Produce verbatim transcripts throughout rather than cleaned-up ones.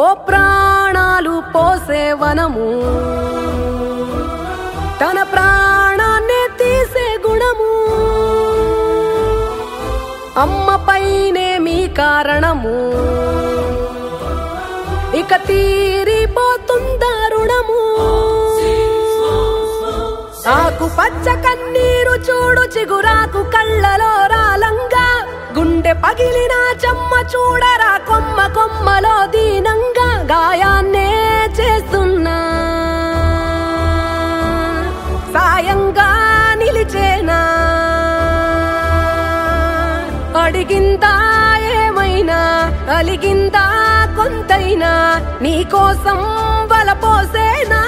ఓ ప్రాణాలు పోసే వనము తన ప్రాణాన్ని తీసే గుణము అమ్మ పైనే మీ కారణము ఇక తీరిపోతుందా రుణము ఆకు పచ్చ కన్నీరు చూడు చిగురాకు కళ్ళలో రాలంగా గుండె పగిలిన చెమ్మ చూడరా కొమ్మ కొమ్మలో దీనంగా గాయాన్నే చేస్తున్నా సాయంగా నిలిచేనా అడిగిందా ఏమైనా అలిగిందా కొంతైనా నీకోసం వలపోసేనా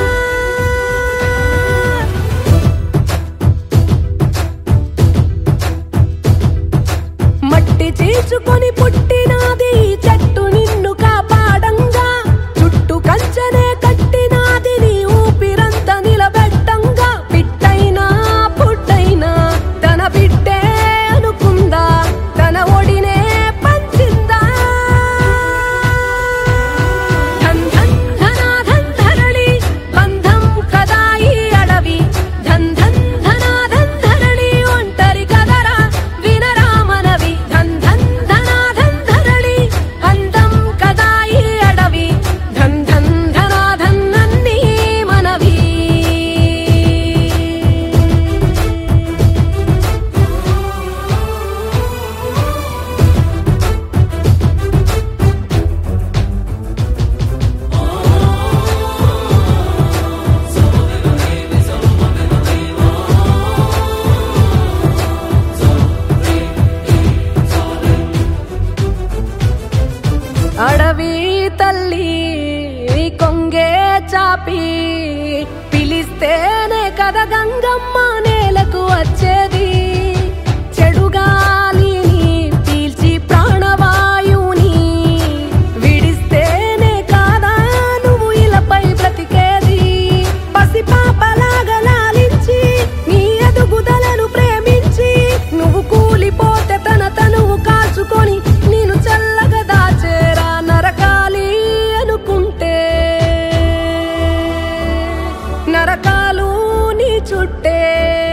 మట్టి చీల్చుకొని పుట్టినాది చెట్టు నిన్ను కాపాడంగా చుట్టూ కంచెనే కట్టినాది నీ ఊపిరంతా నిలబెట్టంగా పిట్టైనా పుట్టైనా తన బిడ్డే అనుకుందా తన ఒడినే పంచిందా ధన్ ధన్ ధనాధన్ ధరణి బంధం కదా ఈ అడవి ధన్ ధన్ ధనాధన్ ధరణి ఒంటరి కదరా వినరా మనవి ధన్ ధన్ ధనాధన్ ధరణి అందం కదా ఈ అడవి ధన్ ధన్ ధనాధన్ అన్నీ మనవి అడవి తల్లి కొంగే చాపి పిలిస్తేనే కద గంగమ్మ నేలకు వచ్చేది చెడుగాలిని పీల్చి ప్రాణవాయుని విడిస్తేనే కాదా నువ్వు ఇలపై బ్రతికేది పసిపాపలాగా లాలించి నీ ఎదుగుదలను ప్రేమించి నువ్వు కూలిపోతే తన తనువు కాచుకొని నేను చల్లగా దాచేరా నరకాలి అనుకుంటే నరకాలు నీ చుట్టే